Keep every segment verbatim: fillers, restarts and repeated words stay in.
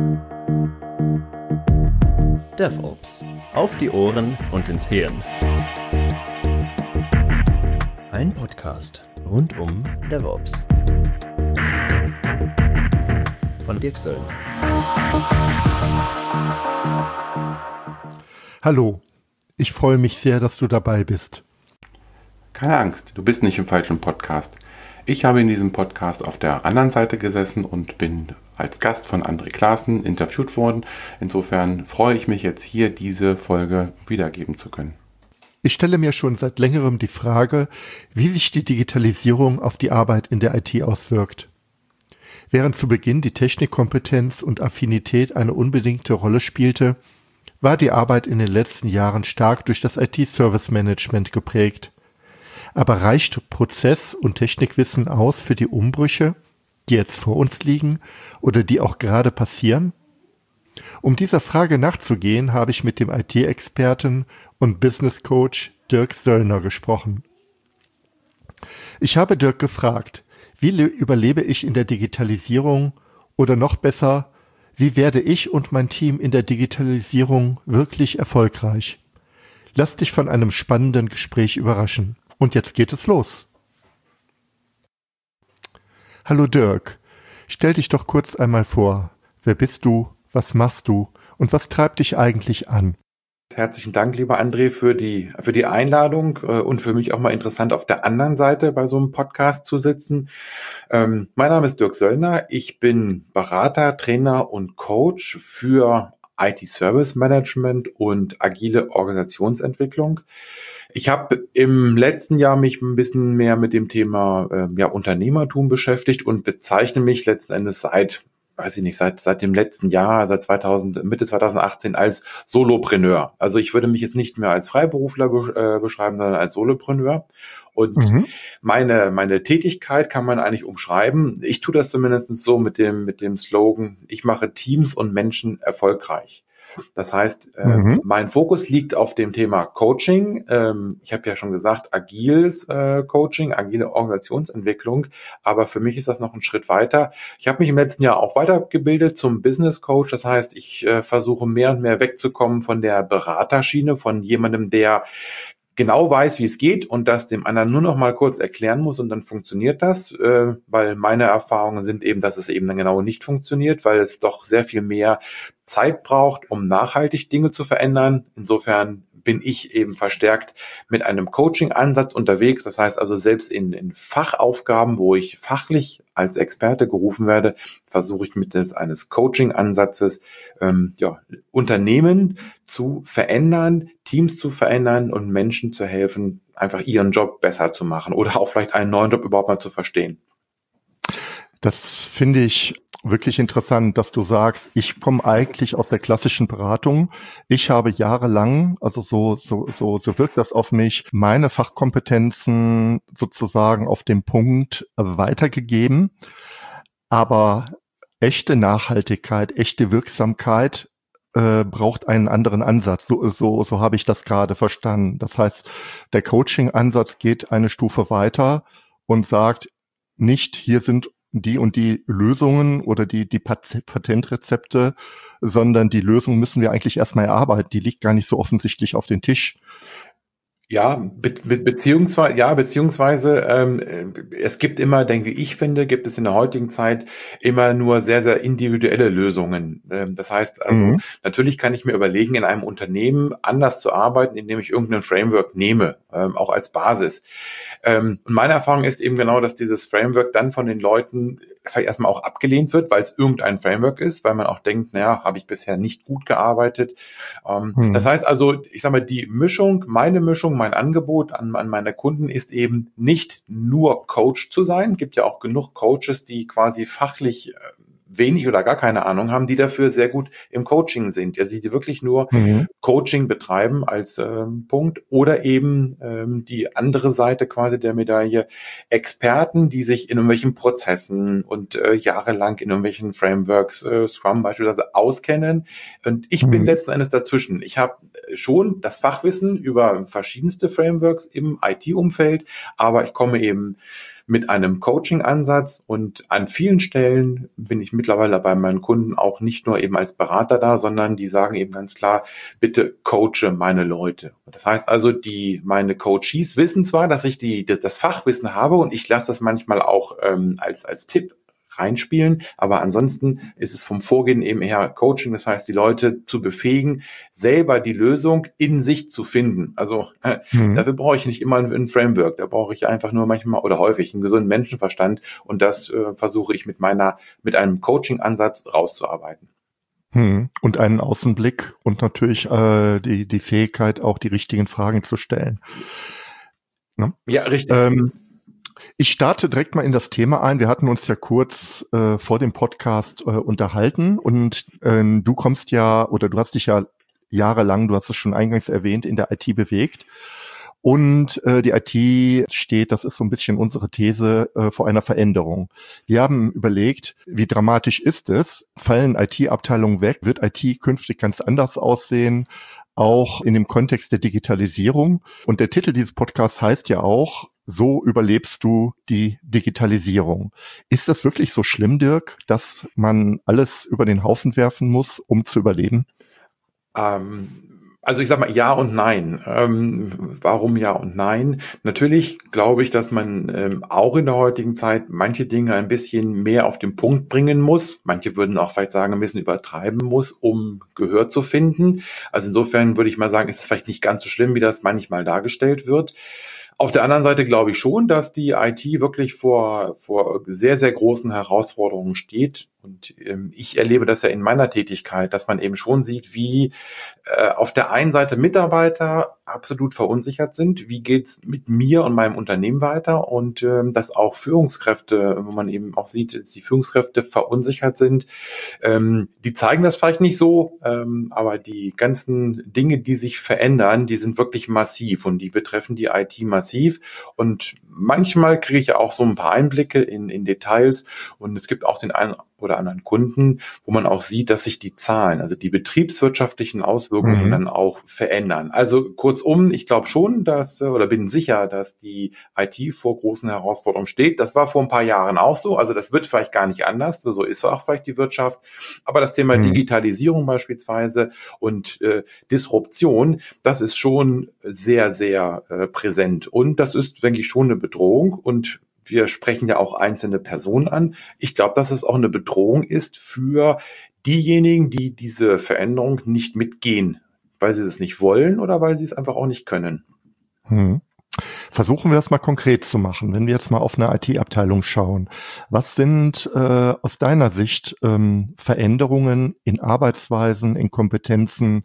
DevOps. Auf die Ohren und ins Hirn. Ein Podcast rund um DevOps. Von Dirk Söllner. Hallo, ich freue mich sehr, dass du dabei bist. Keine Angst, du bist nicht im falschen Podcast. Ich habe in diesem Podcast auf der anderen Seite gesessen und bin als Gast von André Klaassen interviewt worden. Insofern freue ich mich jetzt hier, diese Folge wiedergeben zu können. Ich stelle mir schon seit längerem die Frage, wie sich die Digitalisierung auf die Arbeit in der I T auswirkt. Während zu Beginn die Technikkompetenz und Affinität eine unbedingte Rolle spielte, war die Arbeit in den letzten Jahren stark durch das I T-Service-Management geprägt. Aber reicht Prozess- und Technikwissen aus für die Umbrüche, die jetzt vor uns liegen oder die auch gerade passieren? Um dieser Frage nachzugehen, habe ich mit dem I T-Experten und Business Coach Dirk Söllner gesprochen. Ich habe Dirk gefragt, wie le- überlebe ich in der Digitalisierung oder noch besser, wie werde ich und mein Team in der Digitalisierung wirklich erfolgreich? Lass dich von einem spannenden Gespräch überraschen. Und jetzt geht es los. Hallo Dirk, stell dich doch kurz einmal vor. Wer bist du, was machst du und was treibt dich eigentlich an? Herzlichen Dank, lieber André, für die, für die Einladung äh, und für mich auch mal interessant, auf der anderen Seite bei so einem Podcast zu sitzen. Ähm, mein Name ist Dirk Söllner. Ich bin Berater, Trainer und Coach für I T-Service Management und agile Organisationsentwicklung. Ich habe im letzten Jahr mich ein bisschen mehr mit dem Thema äh, ja, Unternehmertum beschäftigt und bezeichne mich letzten Endes seit, weiß ich nicht, seit seit dem letzten Jahr, seit zweitausend, Mitte zweitausendachtzehn als Solopreneur. Also ich würde mich jetzt nicht mehr als Freiberufler be- äh, beschreiben, sondern als Solopreneur. Und mhm. meine meine Tätigkeit kann man eigentlich umschreiben. Ich tue das zumindest so mit dem mit dem Slogan: Ich mache Teams und Menschen erfolgreich. Das heißt, äh, mhm. mein Fokus liegt auf dem Thema Coaching. Ähm, ich habe ja schon gesagt, agiles äh, Coaching, agile Organisationsentwicklung. Aber für mich ist das noch ein Schritt weiter. Ich habe mich im letzten Jahr auch weitergebildet zum Business Coach. Das heißt, ich äh, versuche mehr und mehr wegzukommen von der Beraterschiene, von jemandem, der genau weiß, wie es geht und das dem anderen nur noch mal kurz erklären muss und dann funktioniert das, äh, weil meine Erfahrungen sind eben, dass es eben dann genau nicht funktioniert, weil es doch sehr viel mehr Zeit braucht, um nachhaltig Dinge zu verändern. Insofern bin ich eben verstärkt mit einem Coaching-Ansatz unterwegs. Das heißt also, selbst in, in Fachaufgaben, wo ich fachlich als Experte gerufen werde, versuche ich mittels eines Coaching-Ansatzes ähm, ja, Unternehmen zu verändern, Teams zu verändern und Menschen zu helfen, einfach ihren Job besser zu machen oder auch vielleicht einen neuen Job überhaupt mal zu verstehen. Das finde ich wirklich interessant, dass du sagst, ich komme eigentlich aus der klassischen Beratung. Ich habe jahrelang, also so so so so wirkt das auf mich, meine Fachkompetenzen sozusagen auf den Punkt weitergegeben. Aber echte Nachhaltigkeit, echte Wirksamkeit äh, braucht einen anderen Ansatz. So so so habe ich das gerade verstanden. Das heißt, der Coaching-Ansatz geht eine Stufe weiter und sagt nicht, hier sind die und die Lösungen oder die die Pat- Patentrezepte, sondern die Lösung müssen wir eigentlich erstmal erarbeiten. Die liegt gar nicht so offensichtlich auf den Tisch. Ja, be- be- beziehungsweise, ja, beziehungsweise ähm, es gibt immer, denke ich, finde, gibt es in der heutigen Zeit immer nur sehr, sehr individuelle Lösungen. Ähm, das heißt also, mhm. natürlich kann ich mir überlegen, in einem Unternehmen anders zu arbeiten, indem ich irgendein Framework nehme, ähm, auch als Basis. Ähm, und meine Erfahrung ist eben genau, dass dieses Framework dann von den Leuten vielleicht erstmal auch abgelehnt wird, weil es irgendein Framework ist, weil man auch denkt, naja, habe ich bisher nicht gut gearbeitet. Ähm, mhm. Das heißt also, ich sage mal, die Mischung, meine Mischung, mein Angebot an, an meine Kunden ist eben nicht nur Coach zu sein. Es gibt ja auch genug Coaches, die quasi fachlich wenig oder gar keine Ahnung haben, die dafür sehr gut im Coaching sind. Also die wirklich nur mhm. Coaching betreiben als ähm, Punkt oder eben ähm, die andere Seite quasi der Medaille, Experten, die sich in irgendwelchen Prozessen und äh, jahrelang in irgendwelchen Frameworks, äh, Scrum beispielsweise, auskennen. Und ich mhm. bin letzten Endes dazwischen. Ich habe schon das Fachwissen über verschiedenste Frameworks im I T-Umfeld, aber ich komme eben mit einem Coaching-Ansatz, und an vielen Stellen bin ich mittlerweile bei meinen Kunden auch nicht nur eben als Berater da, sondern die sagen eben ganz klar, bitte coache meine Leute. Das heißt also, die meine Coaches wissen zwar, dass ich die das Fachwissen habe, und ich lasse das manchmal auch ähm, als als Tipp reinspielen, aber ansonsten ist es vom Vorgehen eben eher Coaching, das heißt, die Leute zu befähigen, selber die Lösung in sich zu finden. Also äh, mhm. dafür brauche ich nicht immer ein, ein Framework, da brauche ich einfach nur manchmal oder häufig einen gesunden Menschenverstand, und das äh, versuche ich mit meiner mit einem Coaching-Ansatz rauszuarbeiten. Hm. Und einen Außenblick und natürlich äh, die die Fähigkeit, auch die richtigen Fragen zu stellen. Ne? Ja, richtig. Ähm, Ich starte direkt mal in das Thema ein. Wir hatten uns ja kurz äh, vor dem Podcast äh, unterhalten, und äh, du kommst ja, oder du hast dich ja jahrelang, du hast es schon eingangs erwähnt, in der I T bewegt. Und äh, die I T steht, das ist so ein bisschen unsere These, äh, vor einer Veränderung. Wir haben überlegt, wie dramatisch ist es? Fallen I T-Abteilungen weg? Wird I T künftig ganz anders aussehen? Auch in dem Kontext der Digitalisierung. Und der Titel dieses Podcasts heißt ja auch, so überlebst du die Digitalisierung. Ist das wirklich so schlimm, Dirk, dass man alles über den Haufen werfen muss, um zu überleben? Ähm, also ich sag mal ja und nein. Ähm, warum ja und nein? Natürlich glaube ich, dass man ähm, auch in der heutigen Zeit manche Dinge ein bisschen mehr auf den Punkt bringen muss. Manche würden auch vielleicht sagen, ein bisschen übertreiben muss, um Gehör zu finden. Also insofern würde ich mal sagen, ist es vielleicht nicht ganz so schlimm, wie das manchmal dargestellt wird. Auf der anderen Seite glaube ich schon, dass die I T wirklich vor vor sehr, sehr großen Herausforderungen steht. Und ähm, ich erlebe das ja in meiner Tätigkeit, dass man eben schon sieht, wie äh, auf der einen Seite Mitarbeiter absolut verunsichert sind. Wie geht's mit mir und meinem Unternehmen weiter? Und ähm, dass auch Führungskräfte, wo man eben auch sieht, dass die Führungskräfte verunsichert sind. Ähm, die zeigen das vielleicht nicht so, ähm, aber die ganzen Dinge, die sich verändern, die sind wirklich massiv, und die betreffen die I T massiv. Und manchmal kriege ich ja auch so ein paar Einblicke in, in Details, und es gibt auch den einen oder anderen Kunden, wo man auch sieht, dass sich die Zahlen, also die betriebswirtschaftlichen Auswirkungen mhm. dann auch verändern. Also kurzum, ich glaube schon, dass, oder bin sicher, dass die I T vor großen Herausforderungen steht. Das war vor ein paar Jahren auch so, also das wird vielleicht gar nicht anders, so ist auch vielleicht die Wirtschaft. Aber das Thema mhm. Digitalisierung beispielsweise und äh, Disruption, das ist schon sehr, sehr äh, präsent. Und das ist, denke ich, schon eine Bedrohung, und wir sprechen ja auch einzelne Personen an. Ich glaube, dass es auch eine Bedrohung ist für diejenigen, die diese Veränderung nicht mitgehen, weil sie es nicht wollen oder weil sie es einfach auch nicht können. Hm. Versuchen wir das mal konkret zu machen. Wenn wir jetzt mal auf eine I T-Abteilung schauen, was sind äh, aus deiner Sicht ähm, Veränderungen in Arbeitsweisen, in Kompetenzen,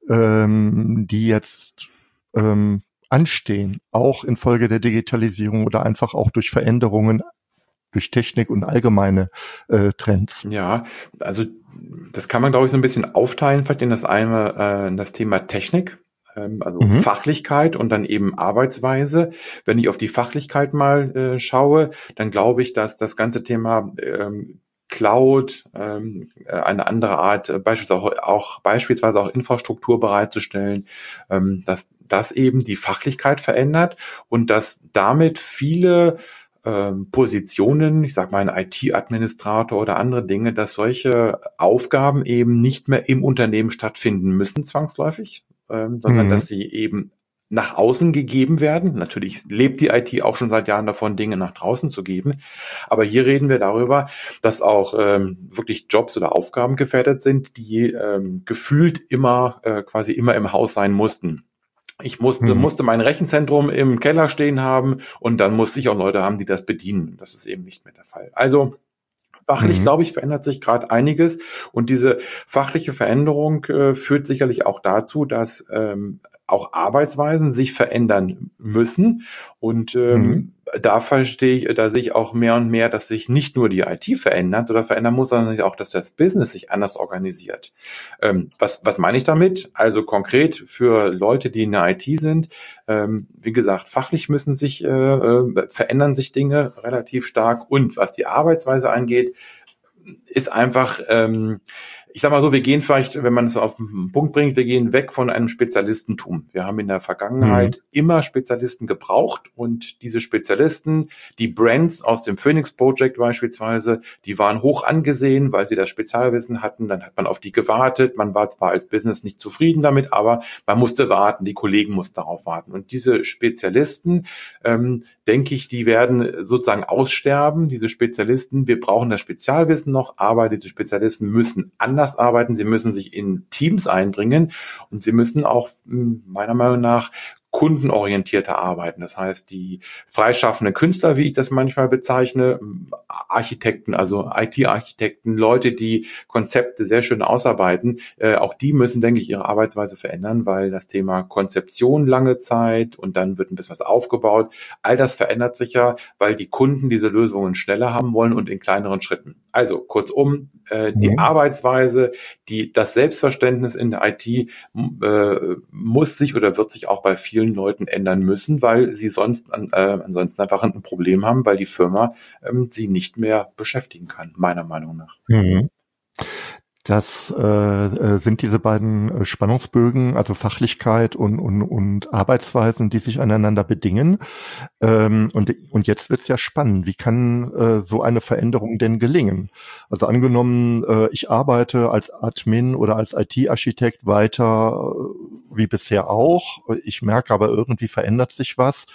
ähm, die jetzt ähm, anstehen, auch infolge der Digitalisierung oder einfach auch durch Veränderungen, durch Technik und allgemeine äh, Trends? Ja, also das kann man, glaube ich, so ein bisschen aufteilen, vielleicht in das eine, äh, in das Thema Technik, ähm, also mhm. Fachlichkeit und dann eben Arbeitsweise. Wenn ich auf die Fachlichkeit mal äh, schaue, dann glaube ich, dass das ganze Thema ähm, Cloud, ähm, eine andere Art, äh, beispielsweise auch, auch beispielsweise auch Infrastruktur bereitzustellen, ähm, dass das eben die Fachlichkeit verändert und dass damit viele ähm, Positionen, ich sag mal ein I T-Administrator oder andere Dinge, dass solche Aufgaben eben nicht mehr im Unternehmen stattfinden müssen zwangsläufig, ähm, sondern mhm. dass sie eben nach außen gegeben werden. Natürlich lebt die I T auch schon seit Jahren davon, Dinge nach draußen zu geben. Aber hier reden wir darüber, dass auch ähm, wirklich Jobs oder Aufgaben gefährdet sind, die ähm, gefühlt immer, äh, quasi immer im Haus sein mussten. Ich musste, mhm. musste mein Rechenzentrum im Keller stehen haben, und dann musste ich auch Leute haben, die das bedienen. Das ist eben nicht mehr der Fall. Also fachlich, mhm. glaube ich, verändert sich gerade einiges, und diese fachliche Veränderung äh, führt sicherlich auch dazu, dass ähm, auch Arbeitsweisen sich verändern müssen, und ähm, mhm. da verstehe ich, da sehe ich auch mehr und mehr, dass sich nicht nur die I T verändert oder verändern muss, sondern auch, dass das Business sich anders organisiert. Ähm, was, was meine ich damit? Also konkret für Leute, die in der I T sind, ähm, wie gesagt, fachlich müssen sich, äh, äh, verändern sich Dinge relativ stark, und was die Arbeitsweise angeht, ist einfach, ähm, ich sag mal so, wir gehen vielleicht, wenn man es auf den Punkt bringt, wir gehen weg von einem Spezialistentum. Wir haben in der Vergangenheit mhm. immer Spezialisten gebraucht und diese Spezialisten, die Brands aus dem Phoenix Project beispielsweise, die waren hoch angesehen, weil sie das Spezialwissen hatten. Dann hat man auf die gewartet. Man war zwar als Business nicht zufrieden damit, aber man musste warten. Die Kollegen mussten darauf warten. Und diese Spezialisten, ähm, denke ich, die werden sozusagen aussterben, diese Spezialisten. Wir brauchen das Spezialwissen noch, aber diese Spezialisten müssen anders arbeiten. Sie müssen sich in Teams einbringen und sie müssen auch meiner Meinung nach kundenorientierter arbeiten. Das heißt, die freischaffenden Künstler, wie ich das manchmal bezeichne, Architekten, also I T-Architekten, Leute, die Konzepte sehr schön ausarbeiten, äh, auch die müssen, denke ich, ihre Arbeitsweise verändern, weil das Thema Konzeption lange Zeit und dann wird ein bisschen was aufgebaut. All das verändert sich ja, weil die Kunden diese Lösungen schneller haben wollen und in kleineren Schritten. Also kurzum, äh, die mhm. Arbeitsweise, die das Selbstverständnis in der I T äh, muss sich oder wird sich auch bei vielen Leuten ändern müssen, weil sie sonst an, äh, ansonsten einfach ein Problem haben, weil die Firma ähm, sie nicht mehr beschäftigen kann, meiner Meinung nach. Mhm. Das äh, sind diese beiden Spannungsbögen, also Fachlichkeit und, und, und Arbeitsweisen, die sich aneinander bedingen. Ähm, und, und jetzt wird's ja spannend. Wie kann äh, so eine Veränderung denn gelingen? Also angenommen, äh, ich arbeite als Admin oder als I T-Architekt weiter äh, wie bisher auch. Ich merke aber, irgendwie verändert sich was.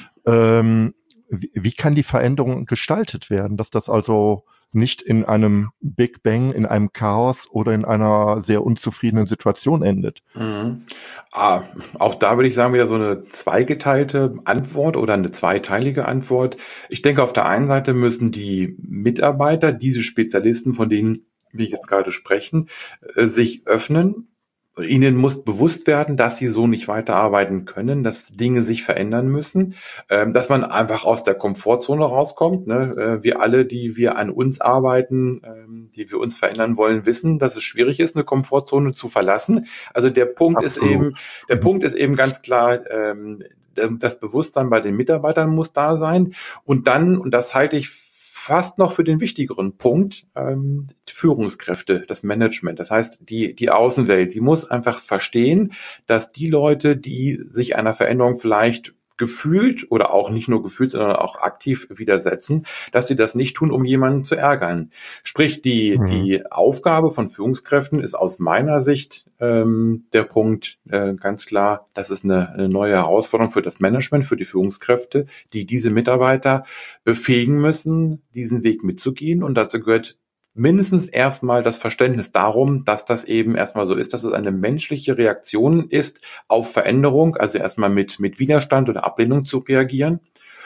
Ähm, wie, wie kann die Veränderung gestaltet werden, dass das also nicht in einem Big Bang, in einem Chaos oder in einer sehr unzufriedenen Situation endet? Mhm. Ah, auch da würde ich sagen, wieder so eine zweigeteilte Antwort oder eine zweiteilige Antwort. Ich denke, auf der einen Seite müssen die Mitarbeiter, diese Spezialisten, von denen wir jetzt gerade sprechen, sich öffnen. Ihnen muss bewusst werden, dass sie so nicht weiterarbeiten können, dass Dinge sich verändern müssen, ähm, dass man einfach aus der Komfortzone rauskommt. Ne? Äh, wir alle, die wir an uns arbeiten, ähm, die wir uns verändern wollen, wissen, dass es schwierig ist, eine Komfortzone zu verlassen. Also der Punkt Absolut. ist eben, der Punkt ist eben ganz klar, ähm, das Bewusstsein bei den Mitarbeitern muss da sein. Und dann, und das halte ich fast noch für den wichtigeren Punkt, ähm, die Führungskräfte, das Management. Das heißt, die, die Außenwelt, die muss einfach verstehen, dass die Leute, die sich einer Veränderung vielleicht gefühlt oder auch nicht nur gefühlt, sondern auch aktiv widersetzen, dass sie das nicht tun, um jemanden zu ärgern. Sprich, die, mhm. die Aufgabe von Führungskräften ist aus meiner Sicht ähm, der Punkt äh, ganz klar, das ist eine, eine neue Herausforderung für das Management, für die Führungskräfte, die diese Mitarbeiter befähigen müssen, diesen Weg mitzugehen. Und dazu gehört mindestens erstmal das Verständnis darum, dass das eben erstmal so ist, dass es eine menschliche Reaktion ist auf Veränderung, also erstmal mit mit Widerstand oder Ablehnung zu reagieren.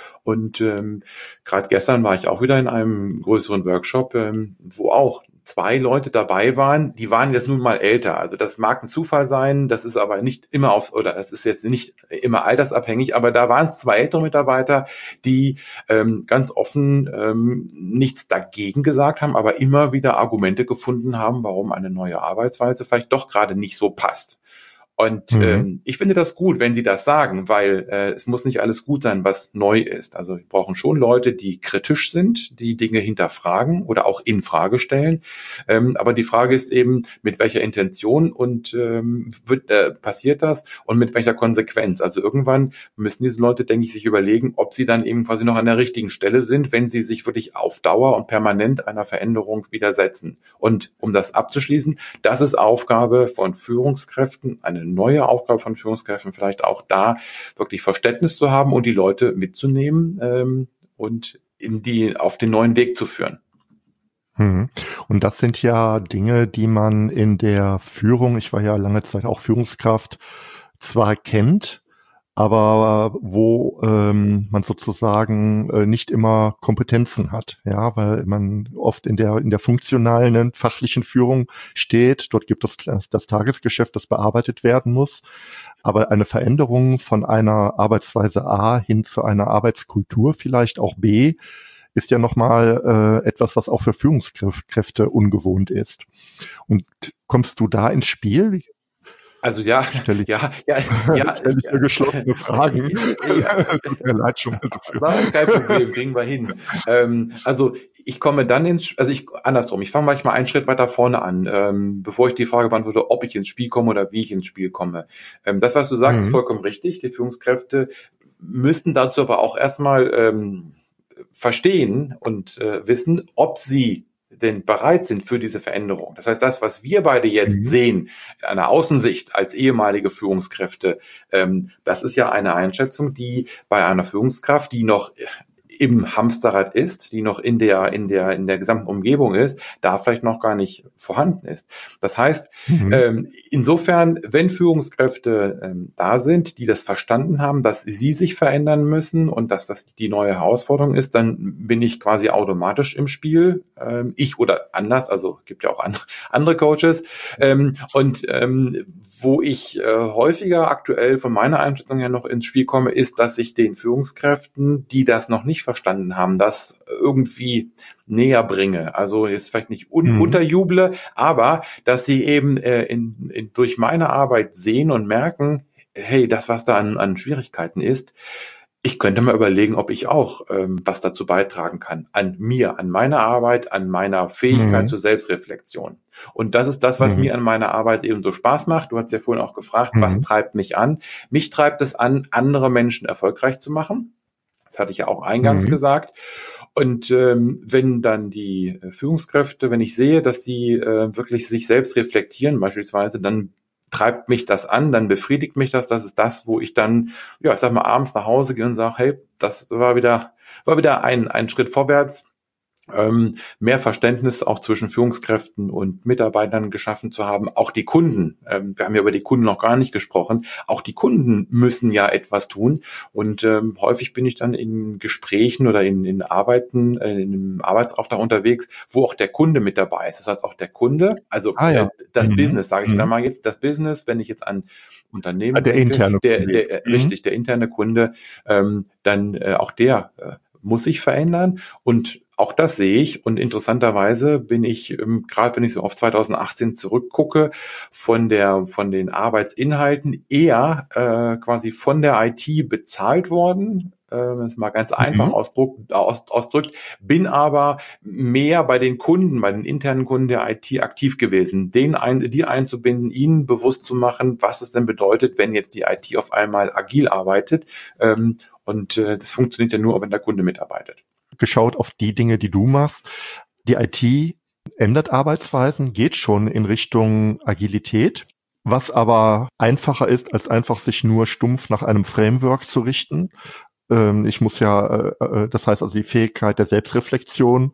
Und ähm, gerade gestern war ich auch wieder in einem größeren Workshop, ähm, wo auch zwei Leute dabei waren, die waren jetzt nun mal älter. Also das mag ein Zufall sein, das ist aber nicht immer aufs, oder das ist jetzt nicht immer altersabhängig, aber da waren es zwei ältere Mitarbeiter, die ähm, ganz offen ähm, nichts dagegen gesagt haben, aber immer wieder Argumente gefunden haben, warum eine neue Arbeitsweise vielleicht doch gerade nicht so passt. Und mhm. ähm, ich finde das gut, wenn Sie das sagen, weil äh, es muss nicht alles gut sein, was neu ist. Also wir brauchen schon Leute, die kritisch sind, die Dinge hinterfragen oder auch in Frage stellen. Ähm, aber die Frage ist eben, mit welcher Intention und ähm, wird, äh, passiert das und mit welcher Konsequenz. Also irgendwann müssen diese Leute, denke ich, sich überlegen, ob sie dann eben quasi noch an der richtigen Stelle sind, wenn sie sich wirklich auf Dauer und permanent einer Veränderung widersetzen. Und um das abzuschließen, das ist Aufgabe von Führungskräften, eine neue Aufgabe von Führungskräften, vielleicht auch da wirklich Verständnis zu haben und die Leute mitzunehmen ähm, und in die auf den neuen Weg zu führen. Und das sind ja Dinge, die man in der Führung, ich war ja lange Zeit auch Führungskraft, zwar kennt, aber wo ähm, man sozusagen äh, nicht immer Kompetenzen hat, ja, weil man oft in der in der funktionalen fachlichen Führung steht. Dort gibt es das, das Tagesgeschäft, das bearbeitet werden muss. Aber eine Veränderung von einer Arbeitsweise A hin zu einer Arbeitskultur, vielleicht auch B, ist ja nochmal äh, etwas, was auch für Führungskräfte ungewohnt ist. Und kommst du da ins Spiel? Also ja, Stelle ich, ja, ja, ja. stelle ich ja. nur geschlossene Fragen. Ja. Tut mir leid schon mal dafür. Nein, kein Problem, kriegen wir hin. Ähm, also ich komme dann ins, also ich andersrum, ich fange manchmal einen Schritt weiter vorne an, ähm, bevor ich die Frage beantworte, ob ich ins Spiel komme oder wie ich ins Spiel komme. Ähm, das, was du sagst, Mhm. ist vollkommen richtig. Die Führungskräfte müssten dazu aber auch erstmal ähm, verstehen und äh, wissen, ob sie denn bereit sind für diese Veränderung. Das heißt, das, was wir beide jetzt Mhm. sehen, eine Außensicht als ehemalige Führungskräfte, ähm, das ist ja eine Einschätzung, die bei einer Führungskraft, die noch im Hamsterrad ist, die noch in der, in der, in der gesamten Umgebung ist, da vielleicht noch gar nicht vorhanden ist. Das heißt, Mhm. ähm, insofern, wenn Führungskräfte ähm, da sind, die das verstanden haben, dass sie sich verändern müssen und dass das die neue Herausforderung ist, dann bin ich quasi automatisch im Spiel. Ähm, ich oder anders, also gibt ja auch andere, andere Coaches. Ähm, und ähm, wo ich äh, häufiger aktuell von meiner Einschätzung her noch ins Spiel komme, ist, dass ich den Führungskräften, die das noch nicht verstanden haben, das irgendwie näher bringe. Also jetzt vielleicht nicht un- Mhm. unterjuble, aber dass sie eben äh, in, in, durch meine Arbeit sehen und merken, hey, das, was da an, an Schwierigkeiten ist, ich könnte mal überlegen, ob ich auch ähm, was dazu beitragen kann. An mir, an meiner Arbeit, an meiner Fähigkeit Mhm. zur Selbstreflexion. Und das ist das, was Mhm. mir an meiner Arbeit eben so Spaß macht. Du hast ja vorhin auch gefragt, was Mhm. treibt mich an? Mich treibt es an, andere Menschen erfolgreich zu machen. Das hatte ich ja auch eingangs Mhm. gesagt. Und ähm, wenn dann die äh, Führungskräfte, wenn ich sehe, dass die äh, wirklich sich selbst reflektieren beispielsweise, dann treibt mich das an, dann befriedigt mich das. Das ist das, wo ich dann, ja, ich sag mal, abends nach Hause gehe und sage, hey, das war wieder, war wieder ein, ein Schritt vorwärts. Ähm, mehr Verständnis auch zwischen Führungskräften und Mitarbeitern geschaffen zu haben. Auch die Kunden, ähm, wir haben ja über die Kunden noch gar nicht gesprochen, auch die Kunden müssen ja etwas tun. Und ähm, häufig bin ich dann in Gesprächen oder in, in Arbeiten, äh, in einem Arbeitsauftrag unterwegs, wo auch der Kunde mit dabei ist. Das heißt, auch der Kunde, also Ah äh, ja. das Mhm. Business, sage ich dann Mhm. mal jetzt, das Business, wenn ich jetzt an Ah, Unternehmen der denke, interne der, Kunde der jetzt. äh, Mhm. richtig, der interne Kunde, ähm, dann äh, auch der äh, muss sich verändern. Und auch das sehe ich. Und interessanterweise bin ich, ähm, gerade wenn ich so auf zwanzig achtzehn zurückgucke, von der, von den Arbeitsinhalten eher äh, quasi von der I T bezahlt worden. Äh, das ist mal ganz einfach Mhm. ausdruck, aus, ausdrückt. Bin aber mehr bei den Kunden, bei den internen Kunden der I T aktiv gewesen, den ein, die einzubinden, ihnen bewusst zu machen, was es denn bedeutet, wenn jetzt die I T auf einmal agil arbeitet. Ähm, Und äh, das funktioniert ja nur, wenn der Kunde mitarbeitet. Geschaut auf die Dinge, die du machst. Die I T ändert Arbeitsweisen, geht schon in Richtung Agilität, was aber einfacher ist, als einfach sich nur stumpf nach einem Framework zu richten. Ähm, ich muss ja, äh, das heißt also die Fähigkeit der Selbstreflexion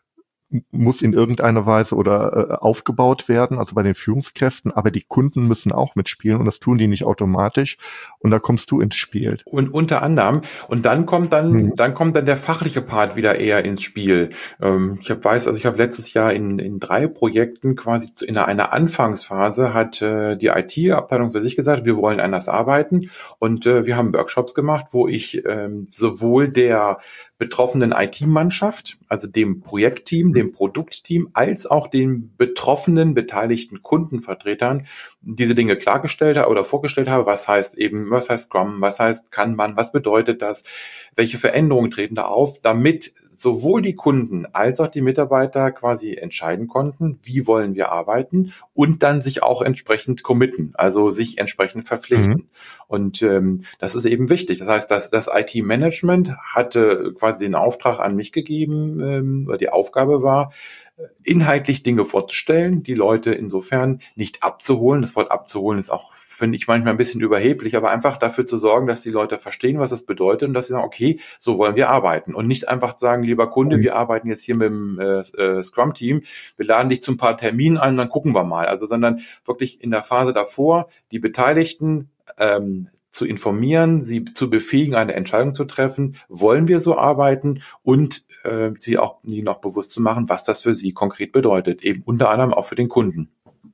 muss in irgendeiner Weise oder äh, aufgebaut werden, also bei den Führungskräften, aber die Kunden müssen auch mitspielen und das tun die nicht automatisch und da kommst du ins Spiel. Und unter anderem, und dann kommt dann, Mhm. dann kommt dann der fachliche Part wieder eher ins Spiel. Ähm, ich hab, weiß, also ich habe letztes Jahr in, in drei Projekten quasi in einer Anfangsphase hat äh, die I T-Abteilung für sich gesagt, wir wollen anders arbeiten und äh, wir haben Workshops gemacht, wo ich ähm, sowohl der betroffenen I T-Mannschaft, also dem Projektteam, dem Produktteam, als auch den betroffenen, beteiligten Kundenvertretern diese Dinge klargestellt habe oder vorgestellt habe, was heißt eben, was heißt Scrum, was heißt Kanban, was bedeutet das, welche Veränderungen treten da auf, damit sowohl die Kunden als auch die Mitarbeiter quasi entscheiden konnten, wie wollen wir arbeiten und dann sich auch entsprechend committen, also sich entsprechend verpflichten. Mhm. Und ähm, das ist eben wichtig. Das heißt, dass das I T-Management hatte quasi den Auftrag an mich gegeben, ähm, oder die Aufgabe war, inhaltlich Dinge vorzustellen, die Leute insofern nicht abzuholen. Das Wort abzuholen ist auch, finde ich, manchmal ein bisschen überheblich, aber einfach dafür zu sorgen, dass die Leute verstehen, was das bedeutet und dass sie sagen, okay, so wollen wir arbeiten. Und nicht einfach sagen, lieber Kunde, wir arbeiten jetzt hier mit dem äh, Scrum-Team, wir laden dich zu ein paar Terminen ein und dann gucken wir mal. Also, sondern wirklich in der Phase davor die Beteiligten ähm, zu informieren, sie zu befähigen, eine Entscheidung zu treffen, wollen wir so arbeiten und äh, sie auch ihnen noch bewusst zu machen, was das für sie konkret bedeutet, eben unter anderem auch für den Kunden.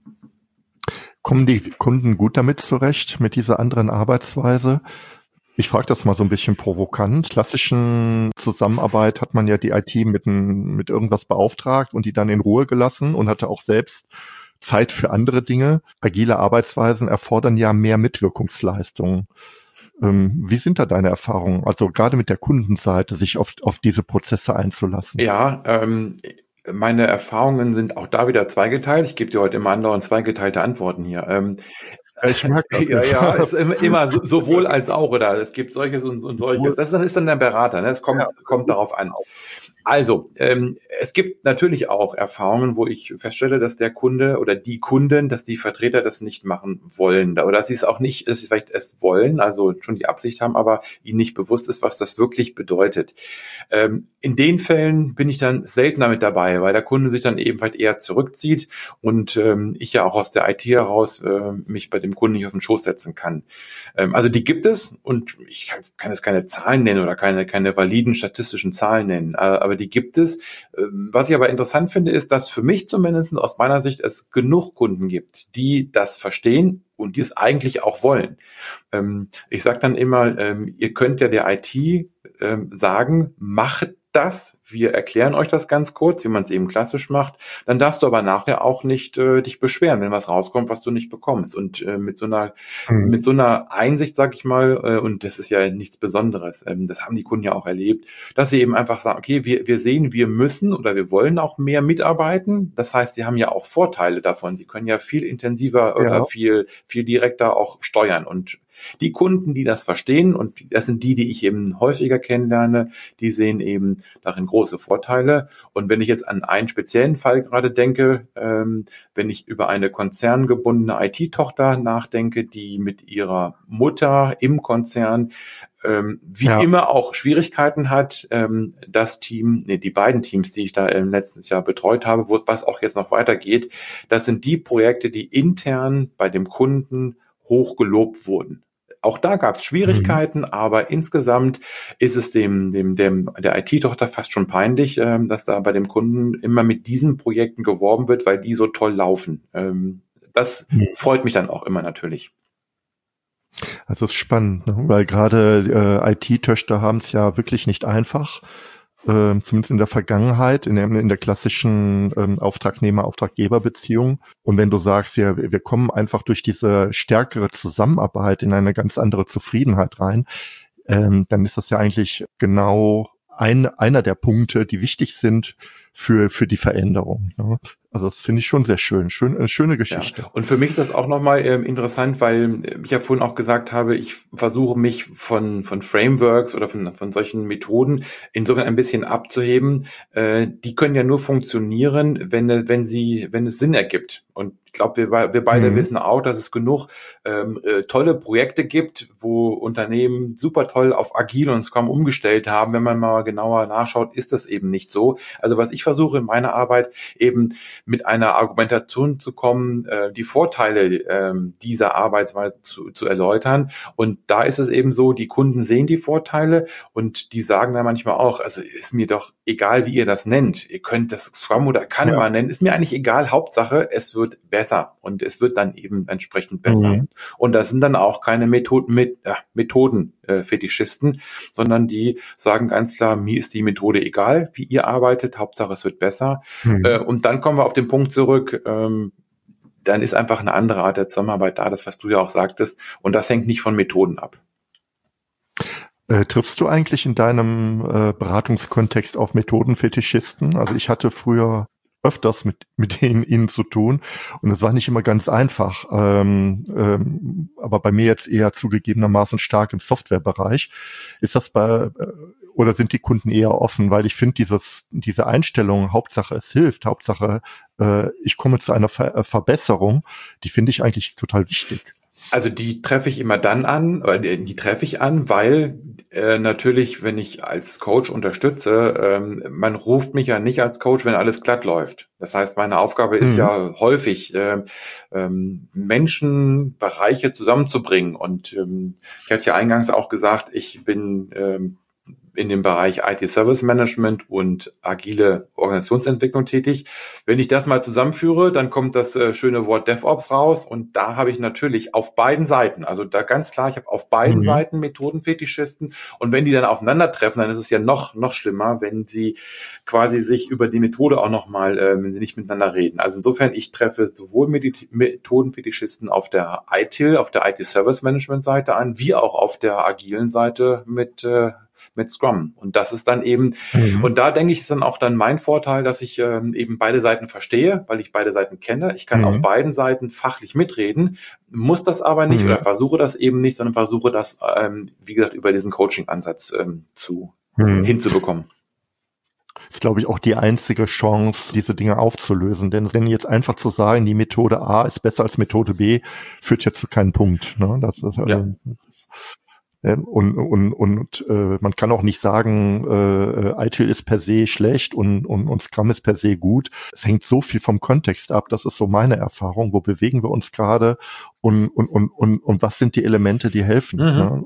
Kommen die Kunden gut damit zurecht, mit dieser anderen Arbeitsweise? Ich frage das mal so ein bisschen provokant. Klassischen Zusammenarbeit hat man ja die I T mit, ein, mit irgendwas beauftragt und die dann in Ruhe gelassen und hatte auch selbst Zeit für andere Dinge. Agile Arbeitsweisen erfordern ja mehr Mitwirkungsleistungen. Ähm, wie sind da deine Erfahrungen? Also gerade mit der Kundenseite, sich auf, auf diese Prozesse einzulassen. Ja, ähm, meine Erfahrungen sind auch da wieder zweigeteilt. Ich gebe dir heute immer andauernd zweigeteilte Antworten hier. Ähm, Ich mag das. ja, ja, ist immer, immer so- sowohl als auch, oder es gibt solches und, und solches. Das ist dann, ist dann der Berater, ne? Es kommt, Ja. kommt darauf an. Also, ähm, es gibt natürlich auch Erfahrungen, wo ich feststelle, dass der Kunde oder die Kunden, dass die Vertreter das nicht machen wollen oder dass sie es auch nicht, dass sie vielleicht erst wollen, also schon die Absicht haben, aber ihnen nicht bewusst ist, was das wirklich bedeutet. Ähm, in den Fällen bin ich dann seltener mit dabei, weil der Kunde sich dann eben vielleicht eher zurückzieht und ähm, ich ja auch aus der I T heraus äh, mich bei dem Kunden nicht auf den Schoß setzen kann. Ähm, also die gibt es und ich kann jetzt keine Zahlen nennen oder keine, keine validen statistischen Zahlen nennen, aber die gibt es. Was ich aber interessant finde, ist, dass für mich zumindest aus meiner Sicht es genug Kunden gibt, die das verstehen und die es eigentlich auch wollen. Ich sage dann immer, ihr könnt ja der I T sagen, macht das, wir erklären euch das ganz kurz, wie man es eben klassisch macht, dann darfst du aber nachher auch nicht äh, dich beschweren, wenn was rauskommt, was du nicht bekommst. Und äh, mit so einer mhm. mit so einer Einsicht, sag ich mal, äh, und das ist ja nichts Besonderes, ähm, das haben die Kunden ja auch erlebt, dass sie eben einfach sagen, okay, wir wir sehen, wir müssen oder wir wollen auch mehr mitarbeiten. Das heißt, sie haben ja auch Vorteile davon. Sie können ja viel intensiver oder ja. viel viel direkter auch steuern. Und die Kunden, die das verstehen, und das sind die, die ich eben häufiger kennenlerne, die sehen eben darin große Vorteile. Und wenn ich jetzt an einen speziellen Fall gerade denke, ähm, wenn ich über eine konzerngebundene I T-Tochter nachdenke, die mit ihrer Mutter im Konzern ähm, wie ja. immer auch Schwierigkeiten hat, ähm, das Team, nee, die beiden Teams, die ich da im letzten Jahr betreut habe, wo was auch jetzt noch weitergeht, das sind die Projekte, die intern bei dem Kunden hoch gelobt wurden. Auch da gab es Schwierigkeiten, mhm. aber insgesamt ist es dem, dem, dem der I T-Tochter fast schon peinlich, ähm, dass da bei dem Kunden immer mit diesen Projekten geworben wird, weil die so toll laufen. Ähm, das mhm. freut mich dann auch immer natürlich. Das ist spannend, ne? Weil gerade äh, I T-Töchter haben es ja wirklich nicht einfach. Äh, zumindest in der Vergangenheit, in der, in der klassischen ähm, Auftragnehmer-Auftraggeber-Beziehung. Und wenn du sagst, ja, wir kommen einfach durch diese stärkere Zusammenarbeit in eine ganz andere Zufriedenheit rein, ähm, dann ist das ja eigentlich genau ein, einer der Punkte, die wichtig sind für für die Veränderung. Ne? Also das finde ich schon sehr schön. Schön, eine schöne Geschichte. Ja. Und für mich ist das auch nochmal ähm, interessant, weil ich ja vorhin auch gesagt habe, ich versuche mich von von Frameworks oder von von solchen Methoden insofern ein bisschen abzuheben. Äh, die können ja nur funktionieren, wenn wenn sie wenn es Sinn ergibt. Und ich glaube, wir, wir beide mhm. wissen auch, dass es genug ähm, äh, tolle Projekte gibt, wo Unternehmen super toll auf Agile und Scrum umgestellt haben. Wenn man mal genauer nachschaut, ist das eben nicht so. Also was ich versuche in meiner Arbeit eben mit einer Argumentation zu kommen, äh, die Vorteile äh, dieser Arbeitsweise zu, zu erläutern. Und da ist es eben so, die Kunden sehen die Vorteile und die sagen dann manchmal auch, also ist mir doch egal, wie ihr das nennt. Ihr könnt das Scrum oder Kanban ja. nennen, ist mir eigentlich egal. Hauptsache, es wird besser und es wird dann eben entsprechend besser. Mhm. Und das sind dann auch keine Methoden, mit, äh, Methoden äh, Fetischisten, sondern die sagen ganz klar, mir ist die Methode egal, wie ihr arbeitet, Hauptsache es wird besser. Mhm. Äh, und dann kommen wir auf den Punkt zurück, ähm, dann ist einfach eine andere Art der Zusammenarbeit da, das, was du ja auch sagtest, und das hängt nicht von Methoden ab. Äh, triffst du eigentlich in deinem äh, Beratungskontext auf Methodenfetischisten? Also ich hatte früher öfters mit mit denen ihnen zu tun und es war nicht immer ganz einfach, ähm, ähm, aber bei mir jetzt eher zugegebenermaßen stark im Softwarebereich. Ist das bei äh, oder sind die Kunden eher offen? Weil ich finde dieses diese Einstellung, Hauptsache es hilft, Hauptsache äh, ich komme zu einer Ver- Verbesserung, die finde ich eigentlich total wichtig. Also die treffe ich immer dann an, oder die, die treffe ich an, weil äh, natürlich, wenn ich als Coach unterstütze, ähm, man ruft mich ja nicht als Coach, wenn alles glatt läuft. Das heißt, meine Aufgabe ist mhm. ja häufig, äh, ähm, Menschen, Bereiche zusammenzubringen. Und ähm, ich hatte ja eingangs auch gesagt, ich bin ähm, in dem Bereich I T Service Management und agile Organisationsentwicklung tätig. Wenn ich das mal zusammenführe, dann kommt das äh, schöne Wort DevOps raus und da habe ich natürlich auf beiden Seiten, also da ganz klar, ich habe auf beiden mhm. Seiten Methodenfetischisten und wenn die dann aufeinandertreffen, dann ist es ja noch noch schlimmer, wenn sie quasi sich über die Methode auch nochmal, äh, wenn sie nicht miteinander reden. Also insofern, ich treffe sowohl Methodenfetischisten auf der I T I L, auf der I T Service Management Seite an, wie auch auf der agilen Seite mit äh, mit Scrum. Und das ist dann eben, mhm. und da denke ich, ist dann auch dann mein Vorteil, dass ich ähm, eben beide Seiten verstehe, weil ich beide Seiten kenne. Ich kann mhm. auf beiden Seiten fachlich mitreden, muss das aber nicht mhm. oder versuche das eben nicht, sondern versuche das, ähm, wie gesagt, über diesen Coaching-Ansatz ähm, zu mhm. hinzubekommen. Das ist, glaube ich, auch die einzige Chance, diese Dinge aufzulösen. Denn wenn jetzt einfach zu sagen, die Methode A ist besser als Methode B, führt ja zu keinem Punkt. Ne? Das ist, ja. äh, Und, und, und äh, man kann auch nicht sagen, äh, I T I L ist per se schlecht und, und, und Scrum ist per se gut. Es hängt so viel vom Kontext ab, das ist so meine Erfahrung. Wo bewegen wir uns gerade und, und, und, und, und was sind die Elemente, die helfen, mhm. ne?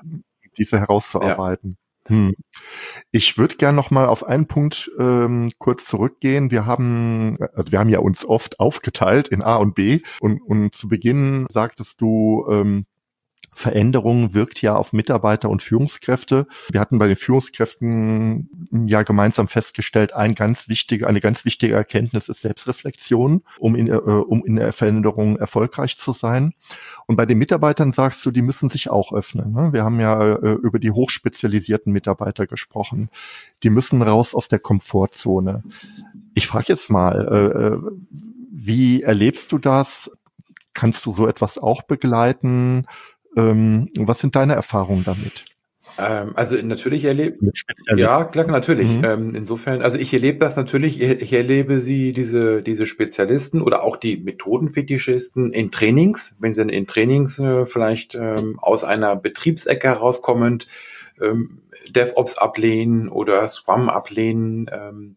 diese herauszuarbeiten. Ja. Hm. Ich würde gern noch mal auf einen Punkt ähm, kurz zurückgehen. Wir haben, also wir haben ja uns oft aufgeteilt in A und B und, und zu Beginn sagtest du, ähm, Veränderung wirkt ja auf Mitarbeiter und Führungskräfte. Wir hatten bei den Führungskräften ja gemeinsam festgestellt, ein ganz wichtige, eine ganz wichtige Erkenntnis ist Selbstreflexion, um in, äh, um in der Veränderung erfolgreich zu sein. Und bei den Mitarbeitern sagst du, die müssen sich auch öffnen. Ne? Wir haben ja äh, über die hochspezialisierten Mitarbeiter gesprochen. Die müssen raus aus der Komfortzone. Ich frage jetzt mal, äh, wie erlebst du das? Kannst du so etwas auch begleiten? Ähm, was sind deine Erfahrungen damit? Ähm, also natürlich erlebe ja klar natürlich. Mhm. Ähm, insofern, also ich erlebe das natürlich. Ich, ich erlebe sie diese diese Spezialisten oder auch die Methodenfetischisten in Trainings, wenn sie in Trainings äh, vielleicht ähm, aus einer Betriebsecke herauskommend ähm, DevOps ablehnen oder Scrum ablehnen. Ähm,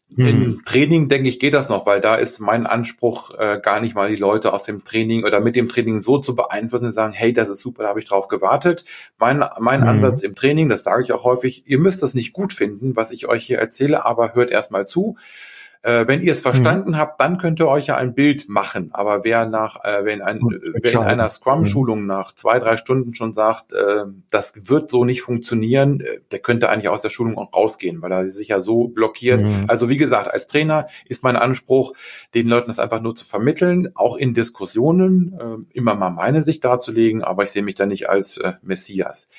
Im Training, denke ich, geht das noch, weil da ist mein Anspruch, äh, gar nicht mal die Leute aus dem Training oder mit dem Training so zu beeinflussen und sagen, hey, das ist super, da habe ich drauf gewartet. Mein, mein mhm. Ansatz im Training, das sage ich auch häufig, ihr müsst das nicht gut finden, was ich euch hier erzähle, aber hört erst mal zu. Äh, wenn ihr es verstanden mhm. habt, dann könnt ihr euch ja ein Bild machen. Aber wer nach, äh, wenn ein, wer in einer Scrum-Schulung nach zwei, drei Stunden schon sagt, äh, das wird so nicht funktionieren, äh, der könnte eigentlich aus der Schulung auch rausgehen, weil er sich ja so blockiert. Mhm. Also wie gesagt, als Trainer ist mein Anspruch, den Leuten das einfach nur zu vermitteln, auch in Diskussionen, äh, immer mal meine Sicht darzulegen, aber ich sehe mich da nicht als äh, Messias.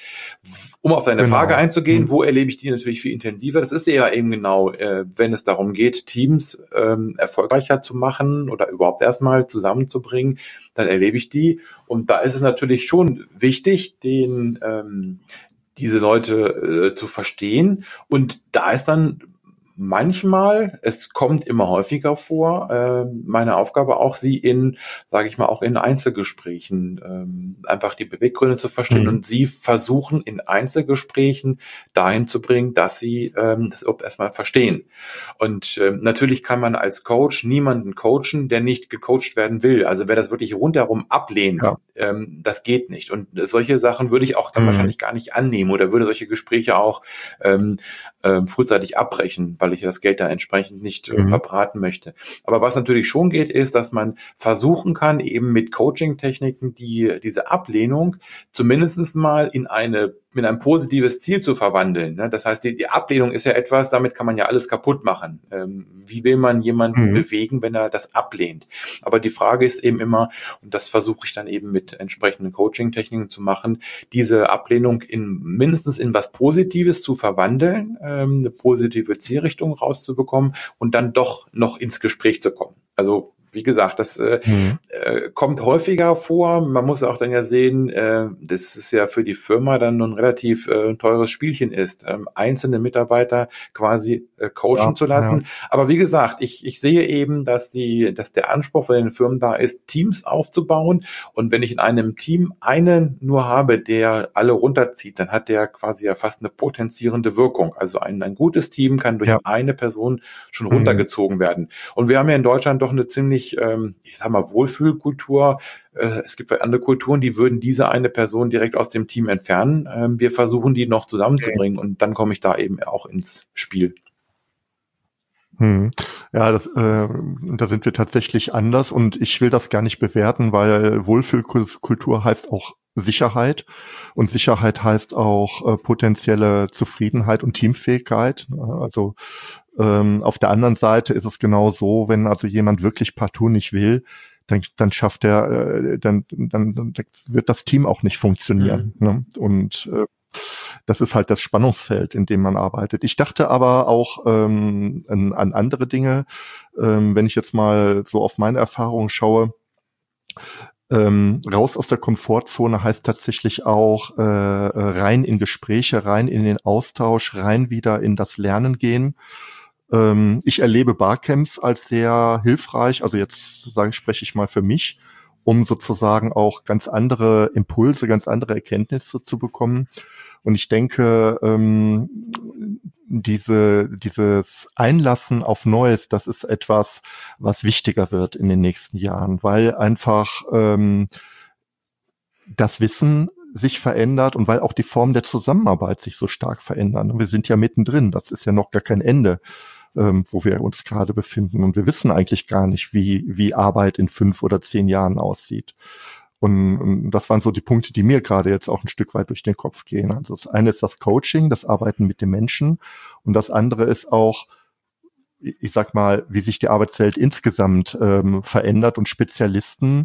Um auf deine genau. Frage einzugehen, mhm. wo erlebe ich die natürlich viel intensiver? Das ist ja eben genau, äh, wenn es darum geht, Team Ähm, erfolgreicher zu machen oder überhaupt erstmal zusammenzubringen, dann erlebe ich die. Und da ist es natürlich schon wichtig, den ähm, diese Leute äh, zu verstehen. Und da ist dann manchmal, es kommt immer häufiger vor, äh, meine Aufgabe auch, sie in, sage ich mal, auch in Einzelgesprächen ähm, einfach die Beweggründe zu verstehen mhm. und sie versuchen in Einzelgesprächen dahin zu bringen, dass sie ähm, das erstmal verstehen. Und äh, natürlich kann man als Coach niemanden coachen, der nicht gecoacht werden will. Also wer das wirklich rundherum ablehnt, ja. ähm, das geht nicht. Und solche Sachen würde ich auch dann mhm. wahrscheinlich gar nicht annehmen oder würde solche Gespräche auch ähm, ähm, frühzeitig abbrechen, weil ich das Geld da entsprechend nicht äh, mhm. verbraten möchte. Aber was natürlich schon geht, ist, dass man versuchen kann, eben mit Coaching-Techniken die diese Ablehnung zumindest mal in eine in ein positives Ziel zu verwandeln. Ne? Das heißt, die, die Ablehnung ist ja etwas, damit kann man ja alles kaputt machen. Ähm, wie will man jemanden mhm. bewegen, wenn er das ablehnt? Aber die Frage ist eben immer, und das versuche ich dann eben mit entsprechenden Coaching-Techniken zu machen, diese Ablehnung in mindestens in was Positives zu verwandeln, ähm, eine positive Zielrichtung rauszubekommen und dann doch noch ins Gespräch zu kommen. Also wie gesagt, das äh, mhm. äh, kommt häufiger vor. Man muss auch dann ja sehen, äh, dass es ja für die Firma dann nur ein relativ äh, teures Spielchen ist, ähm, einzelne Mitarbeiter quasi äh, coachen ja, zu lassen. Ja. Aber wie gesagt, ich ich sehe eben, dass die, dass der Anspruch von den Firmen da ist, Teams aufzubauen. Und wenn ich in einem Team einen nur habe, der alle runterzieht, dann hat der quasi ja fast eine potenzierende Wirkung. Also ein, ein gutes Team kann durch ja. eine Person schon runtergezogen mhm. werden. Und wir haben ja in Deutschland doch eine ziemlich nicht, ähm, ich sag mal, Wohlfühlkultur. Äh, es gibt andere Kulturen, die würden diese eine Person direkt aus dem Team entfernen. Ähm, wir versuchen, die noch zusammenzubringen und dann komme ich da eben auch ins Spiel. Hm. Ja, das, äh, da sind wir tatsächlich anders und ich will das gar nicht bewerten, weil Wohlfühlkultur heißt auch Sicherheit und Sicherheit heißt auch äh, potenzielle Zufriedenheit und Teamfähigkeit. Also ähm, auf der anderen Seite ist es genau so, wenn also jemand wirklich partout nicht will, dann, dann schafft er, äh, dann, dann, dann wird das Team auch nicht funktionieren. Mhm. Ne? Und äh, das ist halt das Spannungsfeld, in dem man arbeitet. Ich dachte aber auch ähm, an, an andere Dinge. Ähm, wenn ich jetzt mal so auf meine Erfahrungen schaue, ähm, raus aus der Komfortzone heißt tatsächlich auch äh, rein in Gespräche, rein in den Austausch, rein wieder in das Lernen gehen. Ähm, ich erlebe Barcamps als sehr hilfreich. Also jetzt sage ich, spreche ich mal für mich, um sozusagen auch ganz andere Impulse, ganz andere Erkenntnisse zu bekommen. Und ich denke, ähm, diese, dieses Einlassen auf Neues, das ist etwas, was wichtiger wird in den nächsten Jahren, weil einfach ähm, das Wissen sich verändert und weil auch die Formen der Zusammenarbeit sich so stark verändern. Und wir sind ja mittendrin, das ist ja noch gar kein Ende, ähm, wo wir uns gerade befinden. Und wir wissen eigentlich gar nicht, wie, wie Arbeit in fünf oder zehn Jahren aussieht. Und, und das waren so die Punkte, die mir gerade jetzt auch ein Stück weit durch den Kopf gehen. Also das eine ist das Coaching, das Arbeiten mit den Menschen. Und das andere ist auch, ich sag mal, wie sich die Arbeitswelt insgesamt ähm, verändert. Und Spezialisten,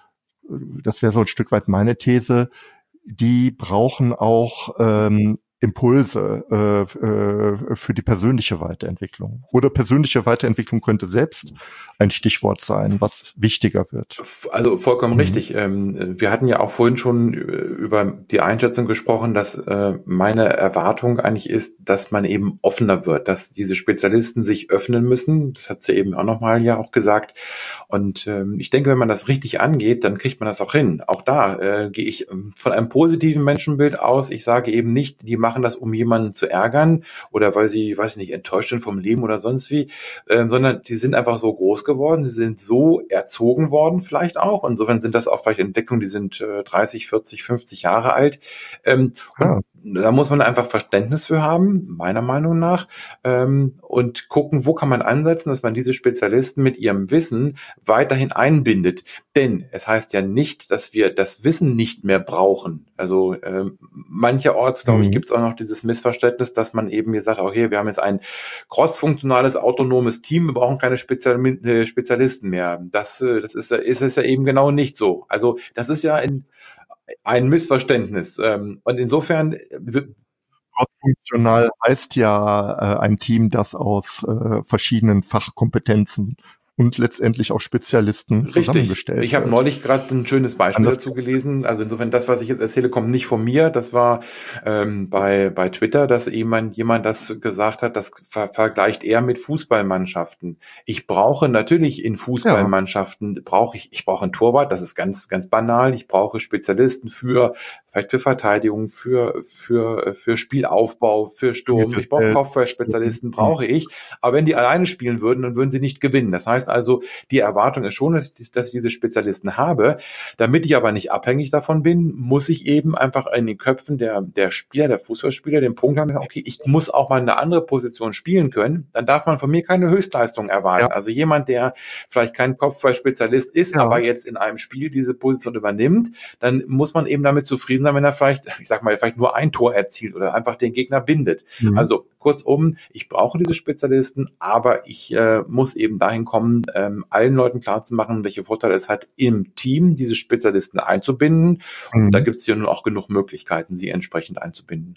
das wäre so ein Stück weit meine These, die brauchen auch ähm, Impulse äh, äh, für die persönliche Weiterentwicklung. Oder persönliche Weiterentwicklung könnte selbst ein Stichwort sein, was wichtiger wird. Also vollkommen mhm. richtig. Ähm, wir hatten ja auch vorhin schon über die Einschätzung gesprochen, dass äh, meine Erwartung eigentlich ist, dass man eben offener wird, dass diese Spezialisten sich öffnen müssen. Das hat sie eben auch nochmal ja auch gesagt. Und ähm, ich denke, wenn man das richtig angeht, dann kriegt man das auch hin. Auch da äh, gehe ich von einem positiven Menschenbild aus. Ich sage eben nicht, die machen das, um jemanden zu ärgern oder weil sie, weiß ich nicht, enttäuscht sind vom Leben oder sonst wie, äh, sondern die sind einfach so groß geworden, sie sind so erzogen worden vielleicht auch. Insofern sind das auch vielleicht Entwicklungen, die sind äh, dreißig, vierzig, fünfzig Jahre alt. Ähm, ja. Und da muss man einfach Verständnis für haben, meiner Meinung nach, ähm, und gucken, wo kann man ansetzen, dass man diese Spezialisten mit ihrem Wissen weiterhin einbindet. Denn es heißt ja nicht, dass wir das Wissen nicht mehr brauchen. Also ähm, mancherorts, glaube ich, mhm. gibt es auch noch dieses Missverständnis, dass man eben gesagt hat, okay, wir haben jetzt ein cross-funktionales, autonomes Team, wir brauchen keine Spezial- äh, Spezialisten mehr. Das, äh, das ist, ist es ja eben genau nicht so. Also das ist ja in ein Missverständnis. Und insofern... Cross-funktional heißt ja äh, ein Team, das aus äh, verschiedenen Fachkompetenzen und letztendlich auch Spezialisten Richtig. Zusammengestellt. Ich habe neulich gerade ein schönes Beispiel Anders dazu gelesen. Also insofern, das, was ich jetzt erzähle, kommt nicht von mir. Das war ähm, bei bei Twitter, dass jemand jemand das gesagt hat, das ver- vergleicht er mit Fußballmannschaften. Ich brauche natürlich in Fußballmannschaften, ja. brauche ich, ich brauche einen Torwart, das ist ganz ganz banal. Ich brauche Spezialisten für vielleicht für Verteidigung, für für für Spielaufbau, für Sturm. Ich brauche Kopfballspezialisten, brauche ich. Aber wenn die alleine spielen würden, dann würden sie nicht gewinnen. Das heißt also, die Erwartung ist schon, dass ich, dass ich diese Spezialisten habe. Damit ich aber nicht abhängig davon bin, muss ich eben einfach in den Köpfen der der Spieler, der Fußballspieler den Punkt haben, okay, ich muss auch mal eine andere Position spielen können. Dann darf man von mir keine Höchstleistung erwarten. Ja. Also jemand, der vielleicht kein Kopfballspezialist ist, ja. aber jetzt in einem Spiel diese Position übernimmt, dann muss man eben damit zufrieden sein, wenn er vielleicht, ich sag mal, vielleicht nur ein Tor erzielt oder einfach den Gegner bindet. Mhm. Also kurzum, ich brauche diese Spezialisten, aber ich äh, muss eben dahin kommen, ähm, allen Leuten klarzumachen, welche Vorteile es hat, im Team diese Spezialisten einzubinden. Mhm. Und da gibt es ja nun auch genug Möglichkeiten, sie entsprechend einzubinden.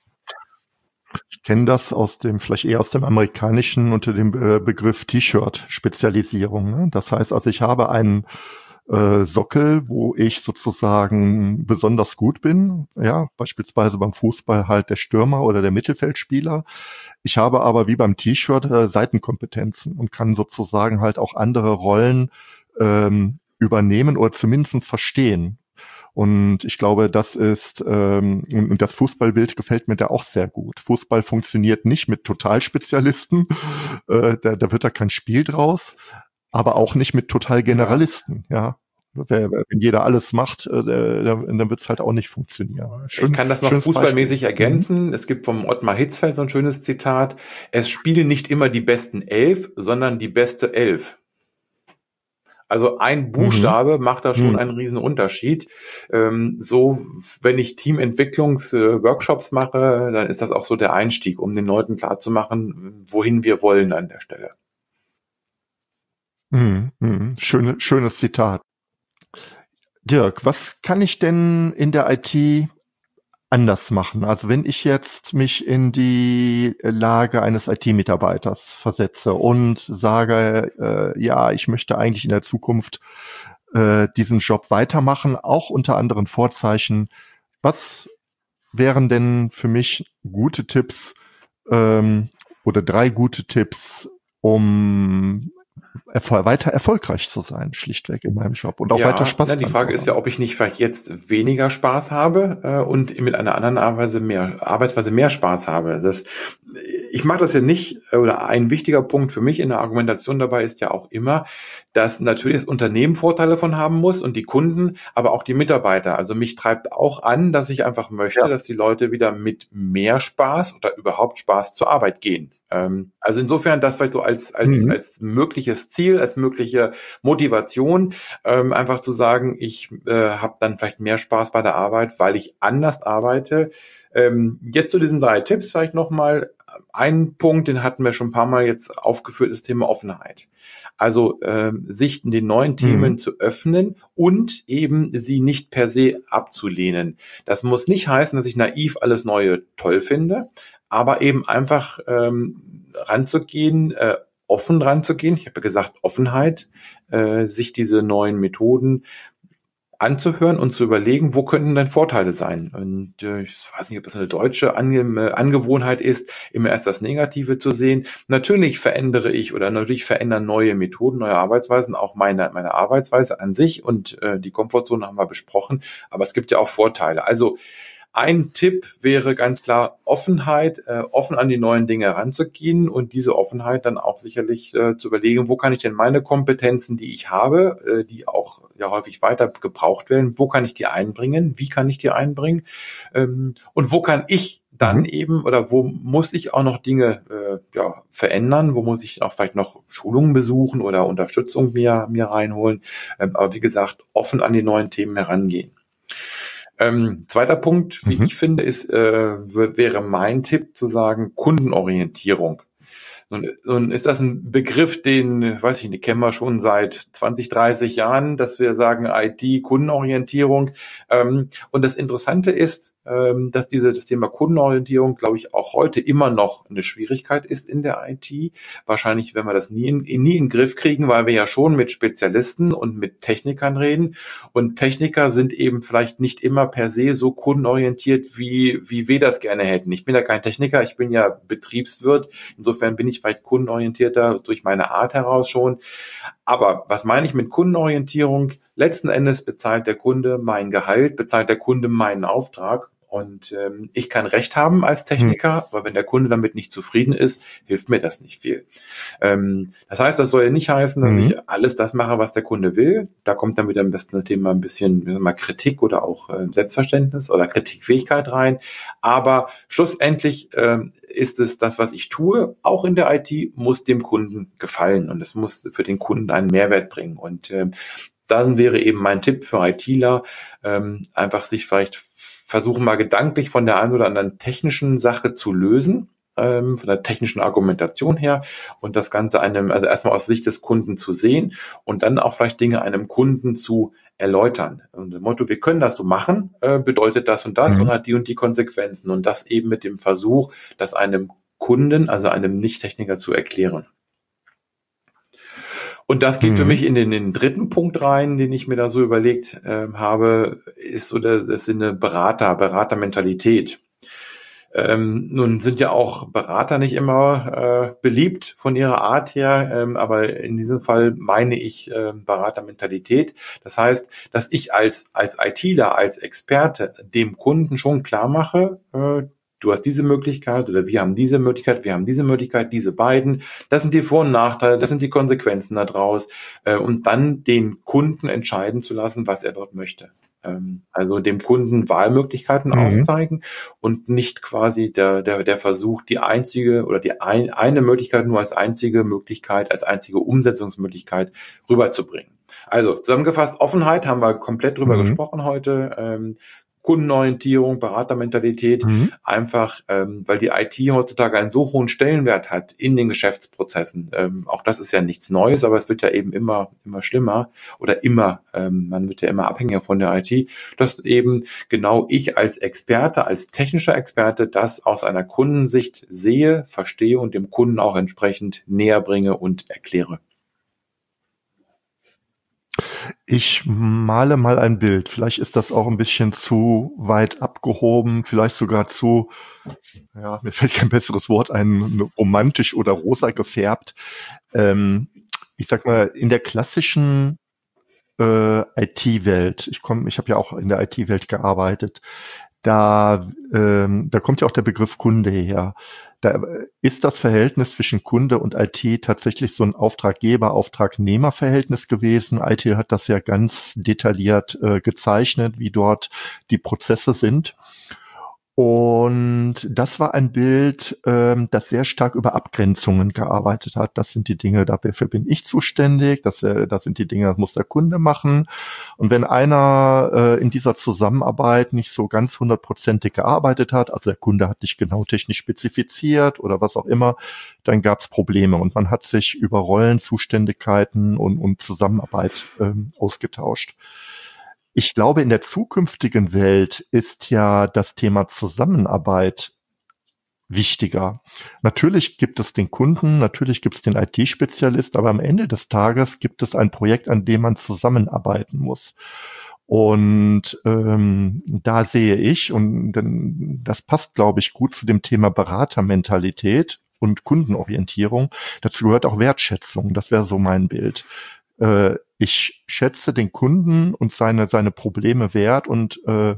Ich kenne das aus dem, vielleicht eher aus dem Amerikanischen unter dem äh, Begriff T-Shirt-Spezialisierung. Ne? Das heißt also, ich habe einen äh, Sockel, wo ich sozusagen besonders gut bin, ja, beispielsweise beim Fußball halt der Stürmer oder der Mittelfeldspieler. Ich habe aber wie beim T-Shirt äh, Seitenkompetenzen und kann sozusagen halt auch andere Rollen ähm, übernehmen oder zumindest verstehen. Und ich glaube, das ist, ähm, und das Fußballbild gefällt mir da auch sehr gut. Fußball funktioniert nicht mit Totalspezialisten, äh, da, da wird da kein Spiel draus. aber auch nicht mit total Generalisten, ja. Wenn jeder alles macht, äh, dann, dann wird es halt auch nicht funktionieren. Schön, ich kann das noch fußballmäßig Beispiel. ergänzen. Mhm. Es gibt vom Ottmar Hitzfeld so ein schönes Zitat. Es spielen nicht immer die besten elf, sondern die beste elf. Also ein Buchstabe mhm. macht da schon mhm. einen riesen Unterschied. Ähm, so, wenn ich Teamentwicklungs-Workshops mache, dann ist das auch so der Einstieg, um den Leuten klarzumachen, wohin wir wollen an der Stelle. Mhm. Mhm. Schöne, schönes Zitat. Dirk, was kann ich denn in der I T anders machen? Also wenn ich jetzt mich in die Lage eines I T-Mitarbeiters versetze und sage, äh, ja, ich möchte eigentlich in der Zukunft äh, diesen Job weitermachen, auch unter anderen Vorzeichen, was wären denn für mich gute Tipps ähm, oder drei gute Tipps, um Erfol- weiter erfolgreich zu sein, schlichtweg in meinem Job und auch ja, weiter Spaß na, die Frage ist ja, ob ich nicht vielleicht jetzt weniger Spaß habe äh, und mit einer anderen Arbeitsweise mehr, Arbeitsweise mehr Spaß habe. Das, ich mache das ja nicht, oder ein wichtiger Punkt für mich in der Argumentation dabei ist ja auch immer, dass natürlich das Unternehmen Vorteile von haben muss und die Kunden, aber auch die Mitarbeiter. Also mich treibt auch an, dass ich einfach möchte, ja. dass die Leute wieder mit mehr Spaß oder überhaupt Spaß zur Arbeit gehen. Ähm, also insofern das vielleicht so als als mhm. als mögliches Ziel, als mögliche Motivation, ähm, einfach zu sagen, ich äh, habe dann vielleicht mehr Spaß bei der Arbeit, weil ich anders arbeite. Ähm, jetzt zu diesen drei Tipps vielleicht nochmal. Ein Punkt, den hatten wir schon ein paar Mal jetzt aufgeführt, ist das Thema Offenheit. Also ähm, sich den neuen Themen mhm. zu öffnen und eben sie nicht per se abzulehnen. Das muss nicht heißen, dass ich naiv alles Neue toll finde, aber eben einfach ähm, ranzugehen, äh, offen ranzugehen. Ich habe ja gesagt, Offenheit, äh, sich diese neuen Methoden anzuhören und zu überlegen, wo könnten denn Vorteile sein? Und äh, ich weiß nicht, ob das eine deutsche Ange- Angewohnheit ist, immer erst das Negative zu sehen. Natürlich verändere ich oder natürlich verändern neue Methoden, neue Arbeitsweisen auch meine meine Arbeitsweise an sich und äh, die Komfortzone haben wir besprochen, aber es gibt ja auch Vorteile. Also ein Tipp wäre ganz klar Offenheit, äh, offen an die neuen Dinge heranzugehen und diese Offenheit dann auch sicherlich äh, zu überlegen, wo kann ich denn meine Kompetenzen, die ich habe, äh, die auch ja häufig weiter gebraucht werden, wo kann ich die einbringen, wie kann ich die einbringen ähm, und wo kann ich dann mhm. eben oder wo muss ich auch noch Dinge äh, ja, verändern, wo muss ich auch vielleicht noch Schulungen besuchen oder Unterstützung mir, mir reinholen, ähm, aber wie gesagt, offen an die neuen Themen herangehen. Ähm, zweiter Punkt, wie mhm. ich finde, ist, äh, wäre mein Tipp zu sagen, Kundenorientierung. Nun, nun ist das ein Begriff, den, weiß ich nicht, kennen wir schon seit zwanzig, dreißig Jahren, dass wir sagen I T, Kundenorientierung. Ähm, und das Interessante ist, ähm, dass diese, das Thema Kundenorientierung, glaube ich, auch heute immer noch eine Schwierigkeit ist in der I T. Wahrscheinlich werden wir das nie in, nie in den Griff kriegen, weil wir ja schon mit Spezialisten und mit Technikern reden. Und Techniker sind eben vielleicht nicht immer per se so kundenorientiert, wie, wie wir das gerne hätten. Ich bin ja kein Techniker, ich bin ja Betriebswirt. Insofern bin ich vielleicht kundenorientierter durch meine Art heraus schon. Aber was meine ich mit Kundenorientierung? Letzten Endes bezahlt der Kunde mein Gehalt, bezahlt der Kunde meinen Auftrag. Und ähm, ich kann Recht haben als Techniker, hm. aber wenn der Kunde damit nicht zufrieden ist, hilft mir das nicht viel. Ähm, das heißt, das soll ja nicht heißen, dass hm. ich alles das mache, was der Kunde will. Da kommt dann wieder am besten das Thema ein bisschen wie mal Kritik oder auch äh, Selbstverständnis oder Kritikfähigkeit rein. Aber schlussendlich äh, ist es das, was ich tue, auch in der I T, muss dem Kunden gefallen und es muss für den Kunden einen Mehrwert bringen. Und äh, dann wäre eben mein Tipp für ITler, ähm, einfach sich vielleicht versuchen mal gedanklich von der einen oder anderen technischen Sache zu lösen, ähm, von der technischen Argumentation her und das Ganze einem, also erstmal aus Sicht des Kunden zu sehen und dann auch vielleicht Dinge einem Kunden zu erläutern. Und das Motto, wir können das so machen, äh, bedeutet das und das mhm. und hat die und die Konsequenzen und das eben mit dem Versuch, das einem Kunden, also einem Nicht-Techniker zu erklären. Und das geht mhm. für mich in den, in den dritten Punkt rein, den ich mir da so überlegt äh, habe, ist so das, das ist eine Berater, Beratermentalität. Ähm, nun sind ja auch Berater nicht immer äh, beliebt von ihrer Art her, ähm, aber in diesem Fall meine ich äh, Beratermentalität. Das heißt, dass ich als als ITler, als Experte dem Kunden schon klar mache, äh, du hast diese Möglichkeit oder wir haben diese Möglichkeit, wir haben diese Möglichkeit, diese beiden. Das sind die Vor- und Nachteile, das sind die Konsequenzen daraus. Äh, und dann den Kunden entscheiden zu lassen, was er dort möchte. Ähm, also dem Kunden Wahlmöglichkeiten Mhm. aufzeigen und nicht quasi der, der, der Versuch, die einzige oder die ein, eine Möglichkeit nur als einzige Möglichkeit, als einzige Umsetzungsmöglichkeit rüberzubringen. Also zusammengefasst, Offenheit haben wir komplett drüber Mhm. gesprochen heute. Ähm, Kundenorientierung, Beratermentalität, Mhm. einfach, ähm, weil die I T heutzutage einen so hohen Stellenwert hat in den Geschäftsprozessen. Ähm, auch das ist ja nichts Neues, aber es wird ja eben immer, immer schlimmer oder immer, ähm, man wird ja immer abhängiger von der I T, dass eben genau ich als Experte, als technischer Experte das aus einer Kundensicht sehe, verstehe und dem Kunden auch entsprechend näher bringe und erkläre. Ich male mal ein Bild. Vielleicht ist das auch ein bisschen zu weit abgehoben, vielleicht sogar zu, ja, mir fällt kein besseres Wort ein, romantisch oder rosa gefärbt. Ähm, ich sag mal, in der klassischen äh, I T-Welt, ich komme, ich habe ja auch in der I T-Welt gearbeitet, da, ähm, da kommt ja auch der Begriff Kunde her. Da ist das Verhältnis zwischen Kunde und I T tatsächlich so ein Auftraggeber-Auftragnehmer-Verhältnis gewesen. I T hat das ja ganz detailliert äh, gezeichnet, wie dort die Prozesse sind. Und das war ein Bild, ähm, das sehr stark über Abgrenzungen gearbeitet hat. Das sind die Dinge, dafür bin ich zuständig. Das, äh, das sind die Dinge, das muss der Kunde machen. Und wenn einer äh, in dieser Zusammenarbeit nicht so ganz hundertprozentig gearbeitet hat, also der Kunde hat nicht genau technisch spezifiziert oder was auch immer, dann gab es Probleme. Und man hat sich über Rollen, Zuständigkeiten und, und Zusammenarbeit ähm, ausgetauscht. Ich glaube, in der zukünftigen Welt ist ja das Thema Zusammenarbeit wichtiger. Natürlich gibt es den Kunden, natürlich gibt es den I T-Spezialist, aber am Ende des Tages gibt es ein Projekt, an dem man zusammenarbeiten muss. Und ähm, da sehe ich, und das passt, glaube ich, gut zu dem Thema Beratermentalität und Kundenorientierung, dazu gehört auch Wertschätzung. Das wäre so mein Bild. Äh, ich schätze den Kunden und seine seine Probleme wert und äh,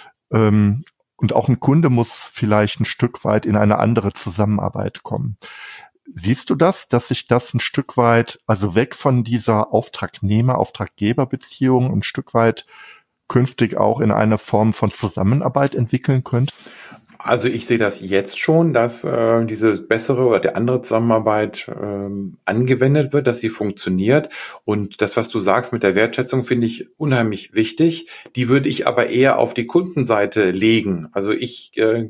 ähm, und auch ein Kunde muss vielleicht ein Stück weit in eine andere Zusammenarbeit kommen. Siehst du das, dass sich das ein Stück weit, also weg von dieser Auftragnehmer-Auftraggeber-Beziehung, ein Stück weit künftig auch in eine Form von Zusammenarbeit entwickeln könnte? Also ich sehe das jetzt schon, dass äh, diese bessere oder die andere Zusammenarbeit ähm, angewendet wird, dass sie funktioniert. Und das, was du sagst mit der Wertschätzung, finde ich unheimlich wichtig. Die würde ich aber eher auf die Kundenseite legen. Also ich, äh,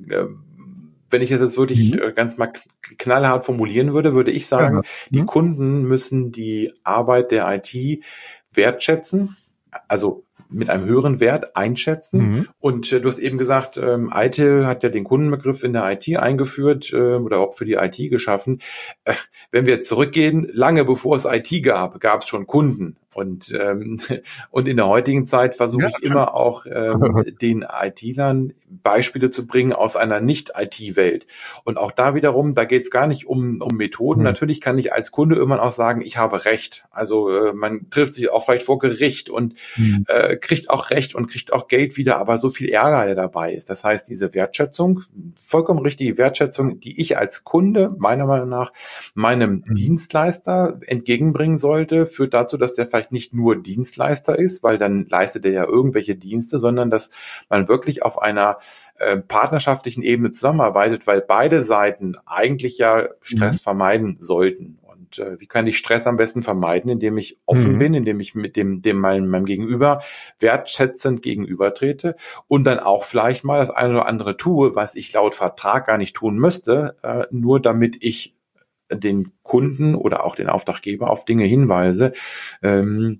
wenn ich das jetzt wirklich mhm. ganz mal knallhart formulieren würde, würde ich sagen, ja. die mhm. Kunden müssen die Arbeit der I T wertschätzen. Also mit einem höheren Wert einschätzen. Mhm. Und äh, du hast eben gesagt, ähm, I T I L hat ja den Kundenbegriff in der I T eingeführt äh, oder auch für die I T geschaffen. Äh, wenn wir zurückgehen, lange bevor es I T gab, gab es schon Kunden. Und ähm, und in der heutigen Zeit versuche ja, ich immer auch ähm, den I T-Lern Beispiele zu bringen aus einer Nicht-I T-Welt. Und auch da wiederum, da geht es gar nicht um um Methoden. Mhm. Natürlich kann ich als Kunde irgendwann auch sagen, ich habe Recht. Also äh, man trifft sich auch vielleicht vor Gericht und mhm. äh, kriegt auch Recht und kriegt auch Geld wieder, aber so viel Ärger, der dabei ist. Das heißt, diese Wertschätzung, vollkommen richtige Wertschätzung, die ich als Kunde meiner Meinung nach meinem mhm. Dienstleister entgegenbringen sollte, führt dazu, dass der vielleicht nicht nur Dienstleister ist, weil dann leistet er ja irgendwelche Dienste, sondern dass man wirklich auf einer äh, partnerschaftlichen Ebene zusammenarbeitet, weil beide Seiten eigentlich ja Stress mhm. vermeiden sollten. Und äh, wie kann ich Stress am besten vermeiden? Indem ich offen mhm. bin, indem ich mit dem, dem meinem, meinem Gegenüber wertschätzend gegenübertrete und dann auch vielleicht mal das eine oder andere tue, was ich laut Vertrag gar nicht tun müsste, äh, nur damit ich den Kunden oder auch den Auftraggeber auf Dinge hinweise, ähm,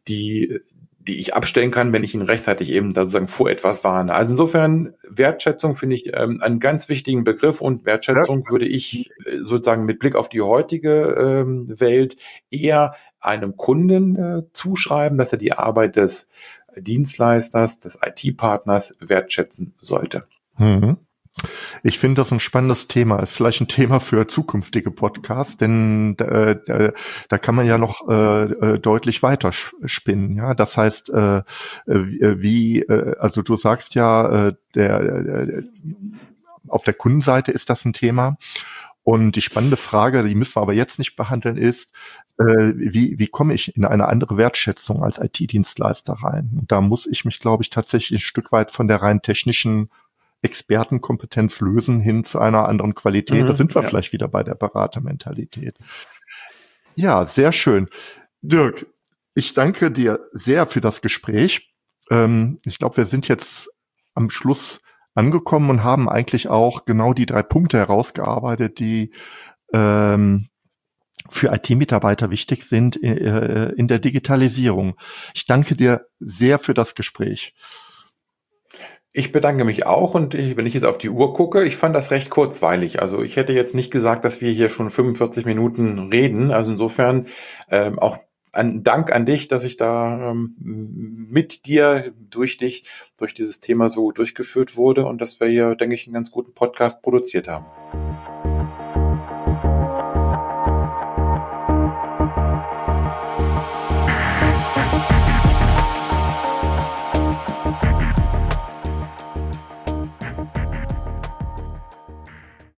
die die ich abstellen kann, wenn ich ihn rechtzeitig eben da sozusagen vor etwas warne. Also insofern Wertschätzung finde ich ähm, einen ganz wichtigen Begriff und Wertschätzung ja. würde ich äh, sozusagen mit Blick auf die heutige ähm, Welt eher einem Kunden äh, zuschreiben, dass er die Arbeit des Dienstleisters, des I T-Partners wertschätzen sollte. Mhm. Ich finde das ein spannendes Thema. Ist vielleicht ein Thema für zukünftige Podcasts, denn äh, äh, da kann man ja noch äh, deutlich weiter spinnen. Ja, das heißt, äh, wie, äh, also du sagst ja, äh, der, der auf der Kundenseite ist das ein Thema. Und die spannende Frage, die müssen wir aber jetzt nicht behandeln, ist, äh, wie, wie komme ich in eine andere Wertschätzung als I T-Dienstleister rein? Und da muss ich mich, glaube ich, tatsächlich ein Stück weit von der rein technischen Expertenkompetenz lösen hin zu einer anderen Qualität. Mhm, da sind wir ja. vielleicht wieder bei der Beratermentalität. Ja, sehr schön. Dirk, ich danke dir sehr für das Gespräch. Ähm, ich glaube, wir sind jetzt am Schluss angekommen und haben eigentlich auch genau die drei Punkte herausgearbeitet, die ähm, für I T-Mitarbeiter wichtig sind in, äh, in der Digitalisierung. Ich danke dir sehr für das Gespräch. Ich bedanke mich auch und ich, wenn ich jetzt auf die Uhr gucke, ich fand das recht kurzweilig. Also ich hätte jetzt nicht gesagt, dass wir hier schon fünfundvierzig Minuten reden. Also insofern ähm, auch ein Dank an dich, dass ich da ähm, mit dir, durch dich, durch dieses Thema so durchgeführt wurde und dass wir hier, denke ich, einen ganz guten Podcast produziert haben.